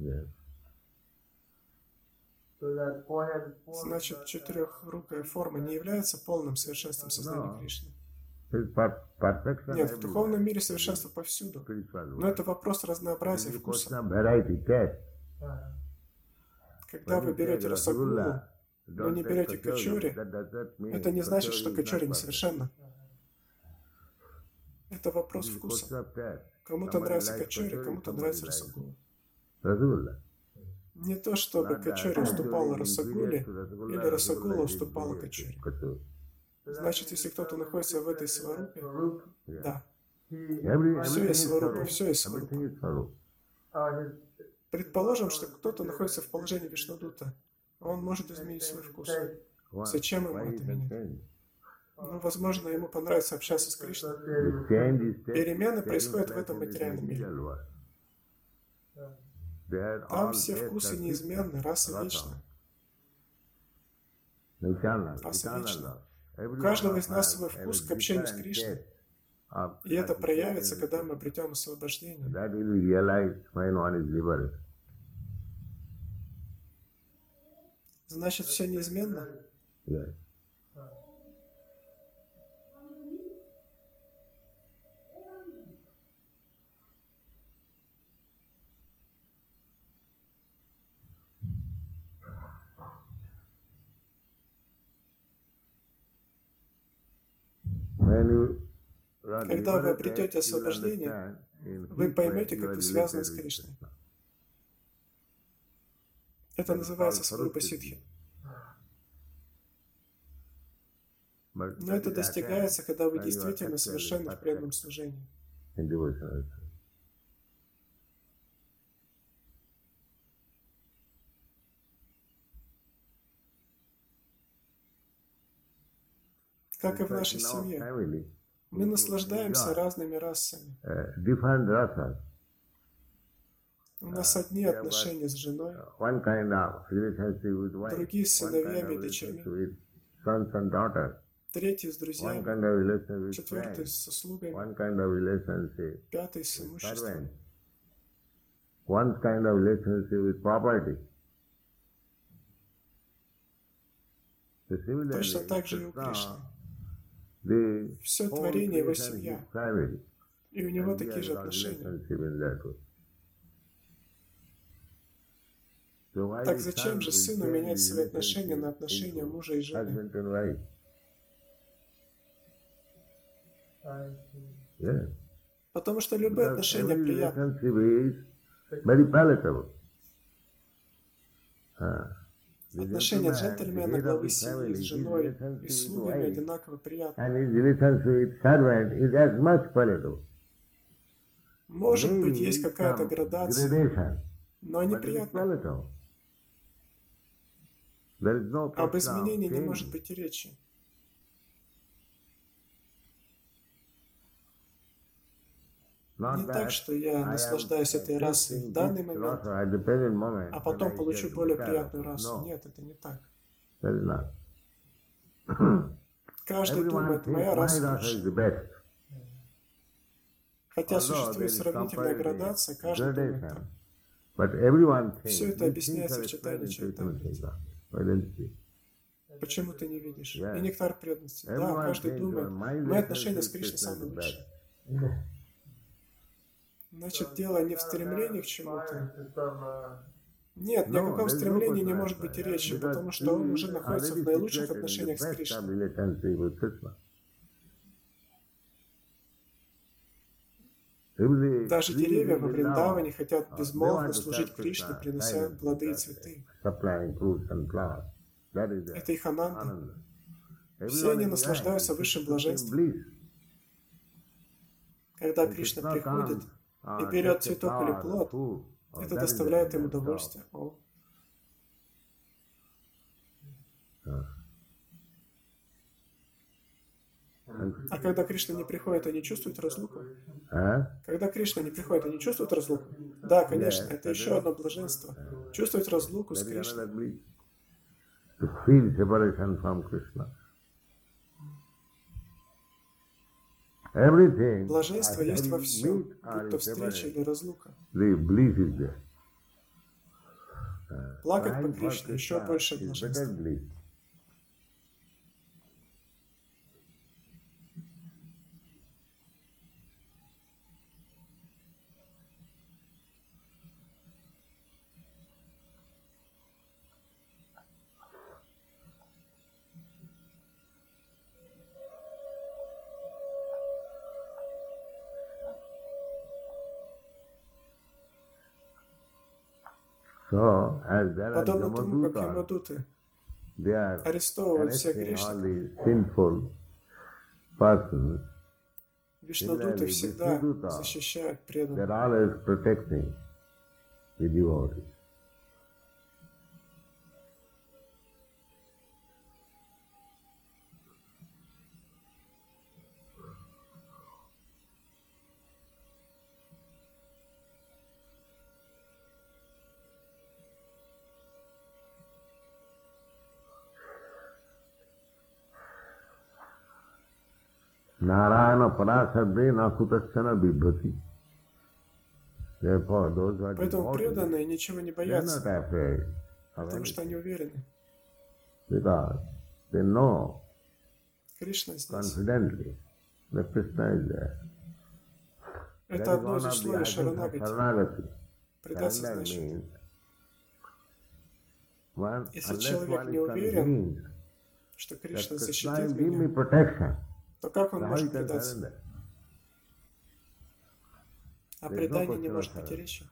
Значит, четырехрукая форма не является полным совершенством сознания Кришны. Нет, в духовном мире совершенство повсюду. Но это вопрос разнообразия вкуса. Когда вы берете расагулу, но не берете качори, это не значит, что качори несовершенна. Это вопрос вкуса. Кому-то нравится качори, кому-то нравится расагула. Не то, чтобы качори уступала расагуле, или расагула уступала качори. Значит, если кто-то находится в этой сварупе, да. Все есть сварупа, все есть сварупа. Предположим, что кто-то находится в положении вишнудута. Он может изменить свой вкус. Зачем ему это менять? Ну, возможно, ему понравится общаться с Кришной. Перемены происходят в этом материальном мире. Там все вкусы неизменны, раса вечна. Раса вечна. У каждого из нас свой вкус к общению с Кришной. И это проявится, когда мы обретем освобождение. Значит, все неизменно? Когда вы обретете освобождение, вы поймете, как вы связаны с Кришной. Это называется сварупа сиддхи. Но это достигается, когда вы действительно совершенны в преданном служении. Как и в нашей семье. Мы наслаждаемся разными расами. У нас одни отношения с женой, другие с сыновьями и дочерьми, третий с друзьями, четвертый с слугами, пятый с имуществом. Точно так же и у Кришны. Все творение его семья, и у него такие же отношения. Так зачем же сыну менять свои отношения на отношения мужа и жены? Потому что любые отношения приятны. Отношения джентльмена, главы семьи, с женой и слугами одинаково приятны. Может быть, есть какая-то градация, но они приятны. Об изменении не может быть и речи. Не так, что я наслаждаюсь этой расой в данный момент, а потом получу более приятную расу. Нет, это не так. Каждый думает, моя раса лучше. Хотя существует сравнительная градация, каждый думает так. Все это объясняется в читании Чайтаньи. Почему ты не видишь? И нектар преданности. Да, каждый думает, мои отношения с Кришной самые лучшие. Значит, дело не в стремлении к чему-то. Нет, ни о каком стремлении не может быть и речи, потому что он уже находится в наилучших отношениях с Кришной. Даже деревья во Вриндаване хотят безмолвно служить Кришне, принося плоды и цветы. Это их ананда. Все они наслаждаются высшим блаженством. Когда Кришна приходит и берет цветок или плод, это доставляет им удовольствие. О. А когда Кришна не приходит, они чувствуют разлуку? Когда Кришна не приходит, они чувствуют разлуку? Да, конечно, это еще одно блаженство. Чувствовать разлуку с Кришной. Блаженство есть во всем, будь то встреча или разлука. Плакать по Кришне еще больше блаженства. Подобно тому, как ямадуты арестовывают всех грешников, вишнадуты всегда защищают преданных.
Narayana Parasadre Nakutashana Bibhati.
Поэтому преданные ничего не боятся, потому что они уверены. Кришна здесь. Это одно из условий шаранагати. Предаться значит. Если человек не уверен, что Кришна защитит меня, то как он может предаться? О предании не может быть и речи.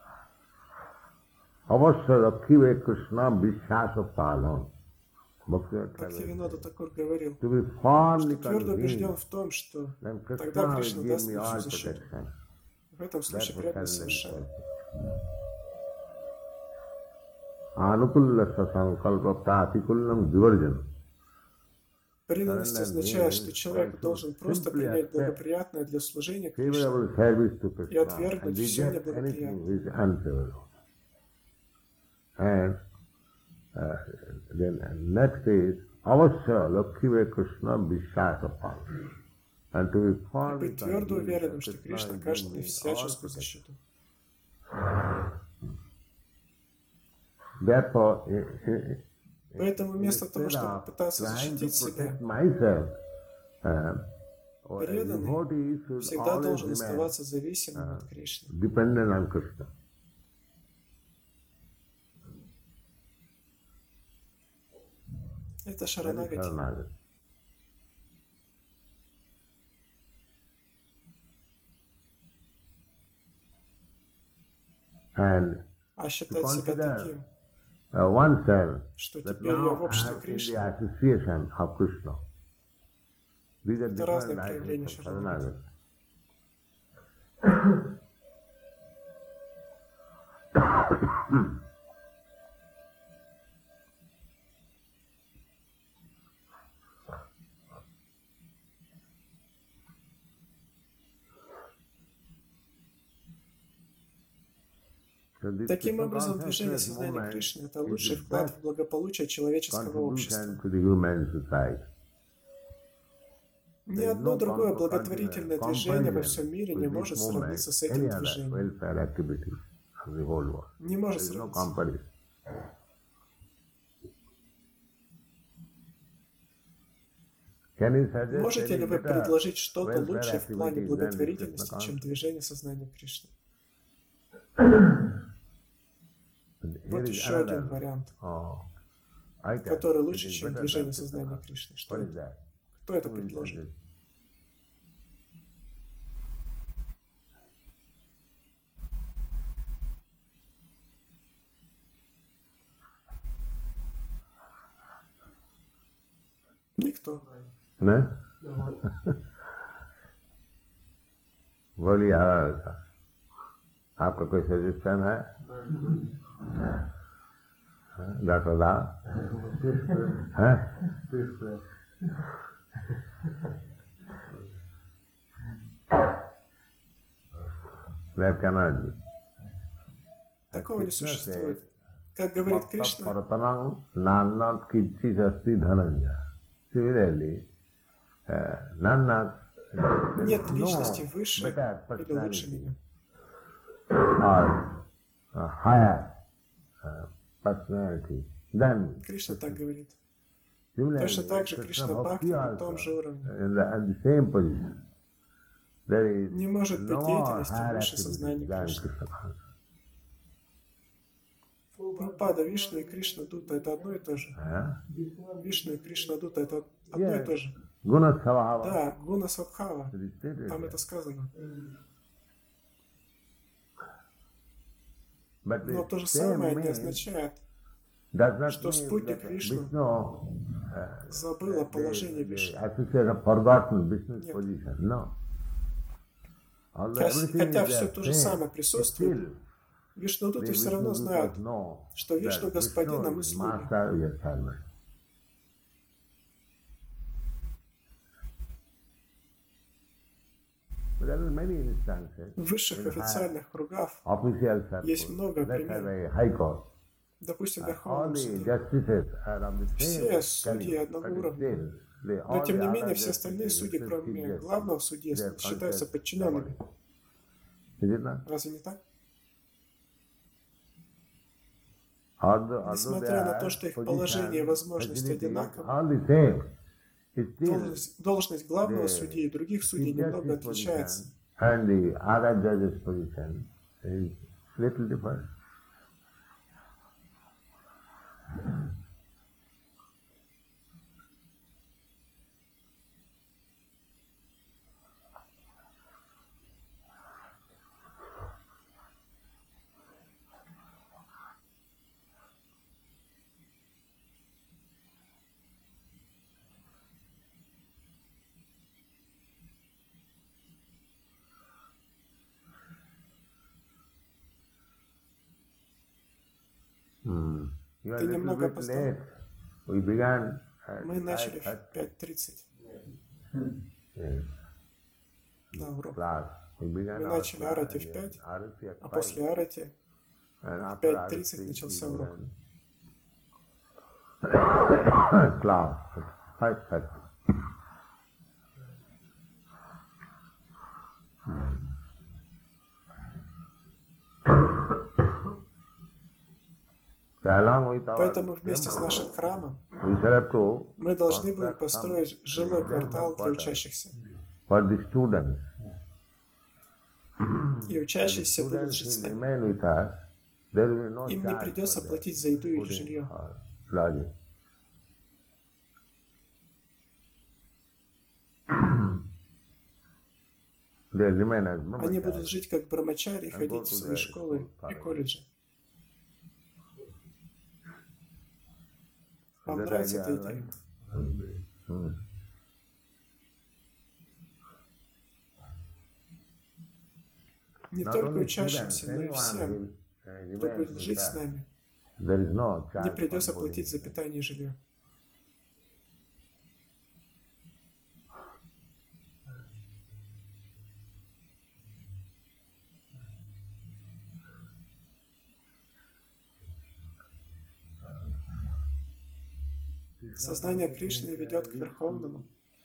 Бхактивинода Такур говорил, что твердо убежден в том, что тогда Кришна даст мне всю защиту. В этом случае преданность совершенна. Преданность означает, что человек должен просто принять благоприятное для служения Кришне и отвергнуть все неблагоприятное. И быть твердо уверенным, что Кришна окажет мне всяческую защиту. Поэтому вместо того, чтобы пытаться защитить себя, преданный всегда должен оставаться зависимым от Кришны. Это шаранагати. А считать себя таким, что теперь я в обществе Кришны. Это разные проявления Шаранагати. Таким образом, движение сознания Кришны — это лучший вклад в благополучие человеческого общества. Ни одно другое благотворительное движение во всем мире не может сравниться с этим движением. Не может сравниться. Можете ли вы предложить что-то лучшее в плане благотворительности, чем движение сознания Кришны? Вот еще один вариант, который лучше, чем движение сознания Кришны. Что это? Кто это предложит? Никто.
Да? बोलिए, आपका कोई सजेशन है? डॉक्टर साहब हैं? Вайканаджи.
Такого не существует. Как говорит Кришна, нет личности выше или лучше меня. Кришна так говорит. Точно так же Кришна Бхакти на том же уровне. Не может быть деятельности выше сознания Кришны. Прабхупада, Вишну и Кришна Дута — это одно и то же. Вишну и Кришна Дута — это одно и то же. Да, Гуна Свабхава. Там это сказано. Но то же самое не означает, что спутник Вишну забыл о положении Вишну. Нет. Хотя все то же самое присутствует, Вишнудуты все равно знают, что Вишну Господин, а мы слуги. В высших официальных кругах есть много примеров. Допустим, в Верховном суде. Все судьи одного уровня. Но, тем не менее, все остальные судьи, кроме главного судьи, считаются подчиненными. Разве не так? Несмотря на то, что их положение и возможности одинаковы, должность, должность главного судьи и других судей немного отличается. Ты немного опоздал. Мы начали в пять тридцать. Да, урок. Мы начали арати в пять, а после арати в пять тридцать начался урок. Поэтому вместе с нашим храмом мы должны будем построить жилой квартал для учащихся. И учащиеся будут жить с нами. Им не придется платить за еду или жилье. Они будут жить как брамачари и ходить в свои школы и колледжи. Вам нравится эта идея? Не только учащимся, но и всем, кто будет жить с нами, не придется платить за питание и жилье. Сознание Кришны ведет к Верховному.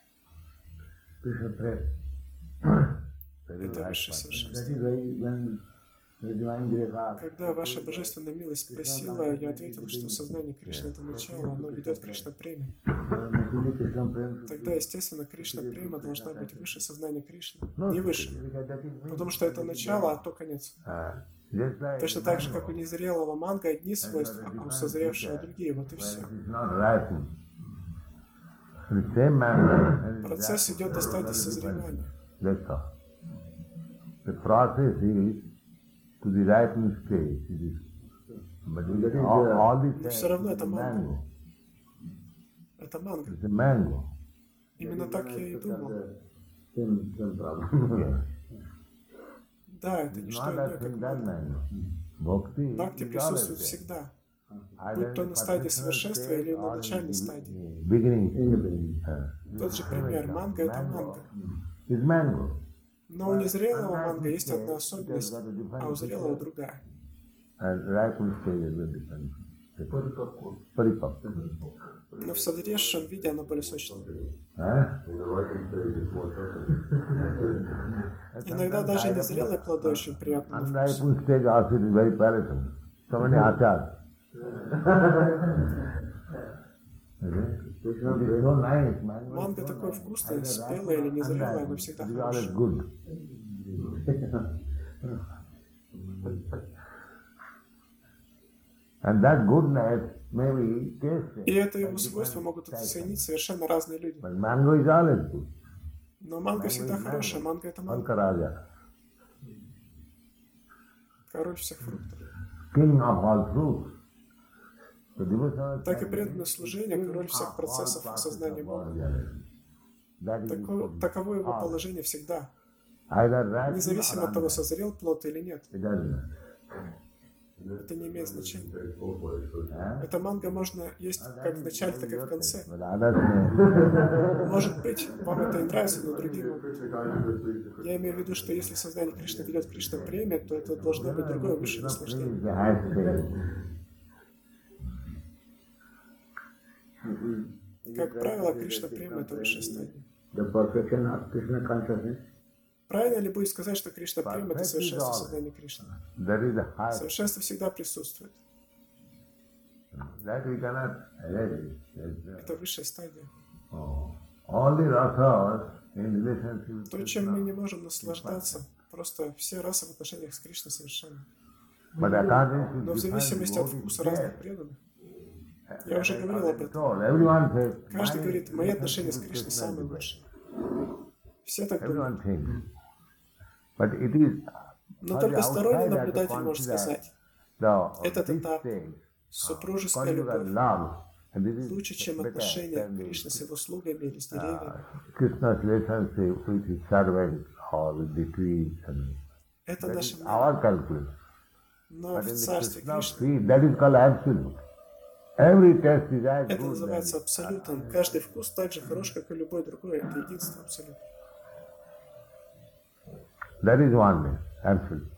Это высшее совершенство. Когда ваша божественная милость спросила, я ответил, что сознание Кришны — это начало, оно ведет к Кришна Преме. Тогда, естественно, Кришна Према должна быть выше сознания Кришны, не выше. Потому что это начало, а то конец. Точно так же, как у незрелого манго одни свойства, а у созревшего другие, вот и все. Процесс идет до стадии созревания. Но все равно это манго. Это манго. Именно так я и думал. Да, это не что иное, как манго. Бхакти присутствует всегда, будь то на стадии совершенства или на начальной стадии. Тот же пример. Манго — это манго. Но у незрелого манго есть одна особенность, а у зрелого другая. Но в созревшем виде оно более сочное. Иногда даже незрелые плоды очень приятны на вкус. Манго такое вкусное, спелое или незрелое, оно всегда хорошее. И это его свойства могут оценить совершенно разные люди. Но манго всегда хорошее, манго — это манго. Король всех фруктов. Так и преданное служение — король всех процессов осознания Бога. Тако, таково его положение всегда, независимо от того, созрел плод или нет. Это не имеет значения. Это манго можно есть как в начале, так и в конце. Может быть, вам это и нравится, но другим могут. Я имею в виду, что если сознание Кришны ведет к Кришна Преме, то это должно быть другое высшее наслаждение. Как правило, Кришна Према — это высшая стадия. Правильно ли будет сказать, что Кришна Према — это совершенство сознания Кришны? Совершенство всегда присутствует. Это высшая стадия. То, чем мы не можем наслаждаться, просто все расы в отношениях с Кришной совершенны. Но в зависимости от вкуса разных преданных, я уже говорил об этом. Каждый говорит, мои отношения с Кришной самые лучшие. Все так думают. Но только сторонний наблюдатель может сказать, этот этап, супружеская любовь, лучше, чем отношения Кришны с его слугами или с деревьями. Это наше мнение. Но в царстве Кришны это называется абсолютом. Каждый вкус так же хорош, как и любой другой. Это единство абсолютно.
That is oneness, absolute.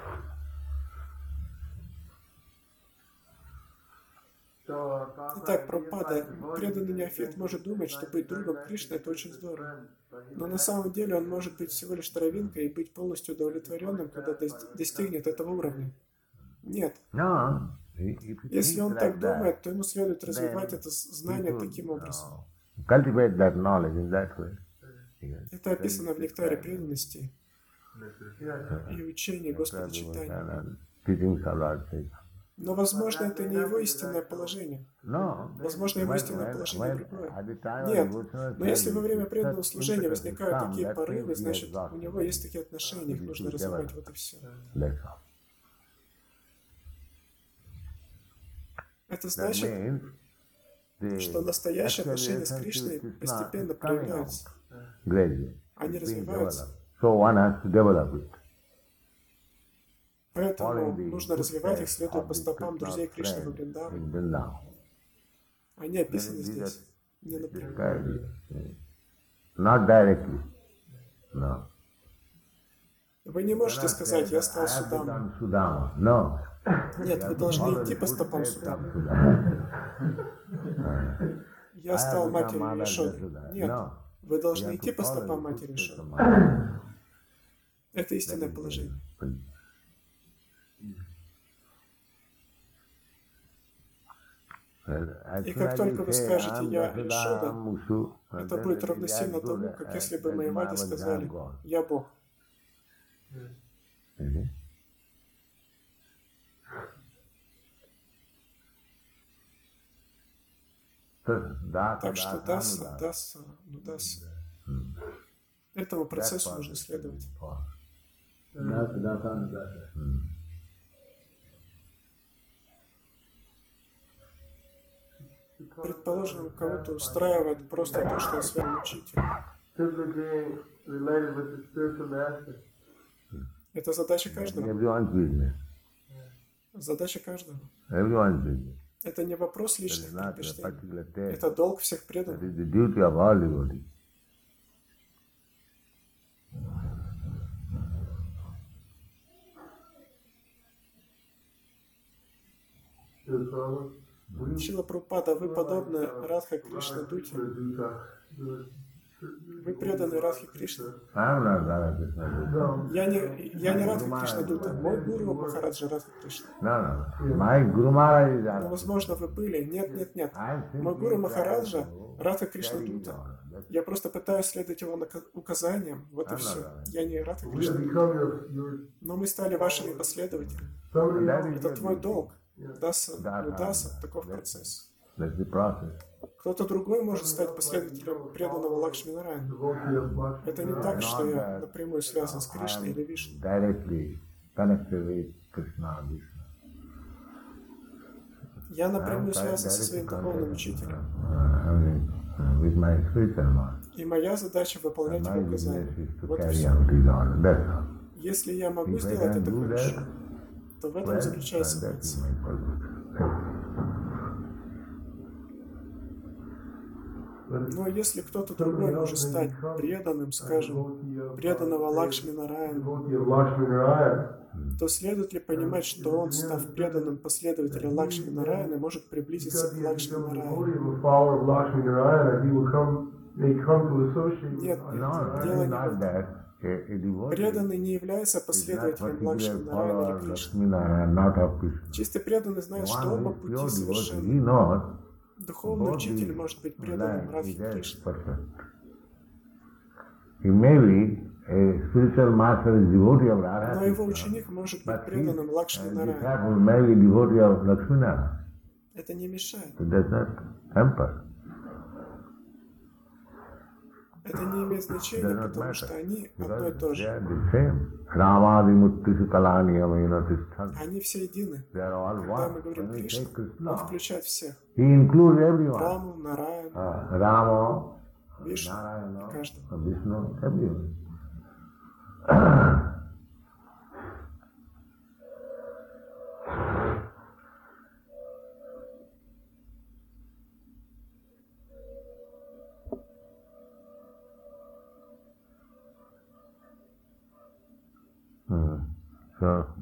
Итак, Прабхупада, преданный неофит может думать, что быть другом Кришны — это очень здорово. Но на самом деле он может быть всего лишь травинкой и быть полностью удовлетворенным, когда достигнет этого уровня. Нет. Если он так думает, то ему следует развивать это знание таким образом. Это описано в нектаре преданности и учении Господа Чайтаньи. Но, возможно, это не его истинное положение. Возможно, его истинное положение другое. Нет, но если во время преданного служения возникают такие порывы, значит, у него есть такие отношения, их нужно развивать, вот и все. Это значит, что настоящие отношения с Кришной постепенно проявляются. Они развиваются. Поэтому нужно развивать их, следуя по стопам друзей Кришны во Вриндаване. Они описаны здесь не напрямую. Вы не можете сказать, я стал Судамой. Нет, вы должны идти по стопам Судамы. Я стал матерью Ешоды. Нет, вы должны идти по стопам матери Ешоды. Это истинное положение. И как только вы скажете «Я Ешода», это будет равносильно тому, как если бы Майявади сказали «Я Бог». Так что даса, даса, ну даса. Этому процессу нужно следовать. Предположим, кого-то устраивает просто то, что он с вами учитель. Это задача каждого. Задача каждого. Это не вопрос личных предпочтений. Это долг всех преданных. Шрила Прабхупада, вы подобны Радха Кришна Дуте. Вы преданы Радхе Кришне. Я не, я не Радха Кришна Дута. Мой гуру Махараджа Радха Кришна. Но, возможно, вы были. Нет, нет, нет. Мой гуру Махараджа Радха Кришна Дута. Я просто пытаюсь следовать его указаниям. Вот и все. Я не Радха Кришна. Но мы стали вашими последователями. Это твой долг. Даса, даса, таков процесс. Кто-то другой может стать последователем преданного Лакшми Нараяна. Это не так, что я напрямую связан с Кришной или Вишной. Я напрямую связан со своим духовным учителем. И моя задача выполнять его указания. Вот и все. Если я могу сделать это хорошо, то в этом заключается моя цель. Но если кто-то другой может стать преданным, скажем, преданного Лакшми Нараяна, то следует ли понимать, что он, став преданным последователем Лакшми Нараяна, может приблизиться к Лакшми Нараяну? Нет, дело не в этом. Преданный не является последователем Лакшми Нараяна или Кришны. Чистый преданный знает, что оба пути совершенны. Духовный учитель может быть преданным Радхе Кришне. Но его ученик может быть преданным Лакшми Нараяна. Это не мешает. Это не имеет значения, потому что они одно и то же. Они все едины. Когда мы говорим Кришна, он включает всех. Раму, Нараяну, Вишну, каждого.
So